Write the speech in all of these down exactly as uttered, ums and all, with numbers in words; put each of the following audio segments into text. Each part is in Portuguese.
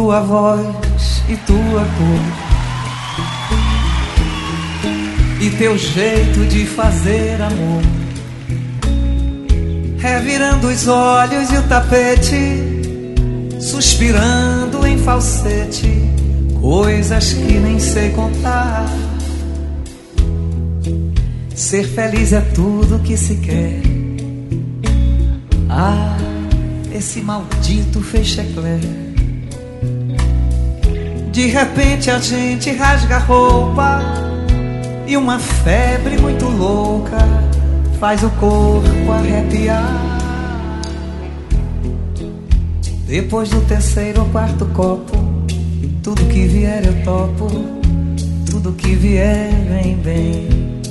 tua voz e tua cor e teu jeito de fazer amor, revirando os olhos e o tapete, suspirando em falsete, coisas que nem sei contar. Ser feliz é tudo que se quer. Ah, esse maldito fecheclé. De repente a gente rasga a roupa e uma febre muito louca faz o corpo arrepiar. Depois do terceiro ou quarto copo, tudo que vier eu topo, tudo que vier vem bem.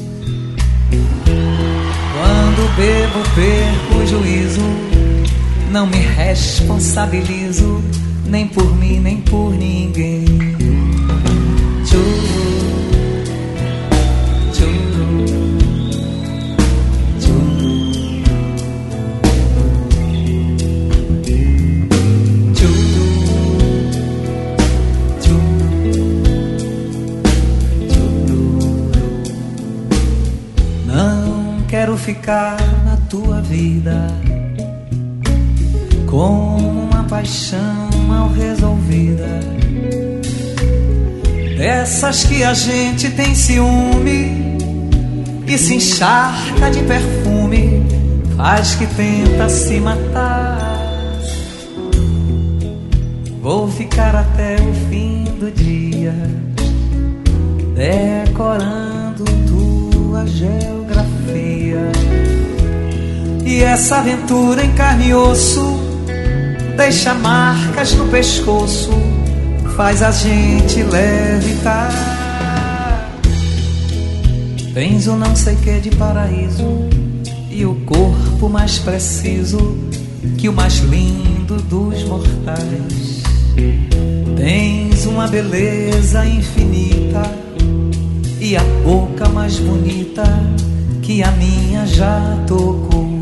Quando bebo perco o juízo, não me responsabilizo, nem por mim, nem por ninguém. Tchuru, tchuru, tchuru, tchuru, tchuru, tchuru. Não quero ficar na tua vida como uma paixão mal resolvida, dessas que a gente tem ciúme e se encharca de perfume, faz que tenta se matar. Vou ficar até o fim do dia decorando tua geografia, e essa aventura em carne e osso deixa marcas no pescoço, faz a gente levitar. Tens o não sei que de paraíso e o corpo mais preciso que o mais lindo dos mortais. Tens uma beleza infinita e a boca mais bonita que a minha já tocou.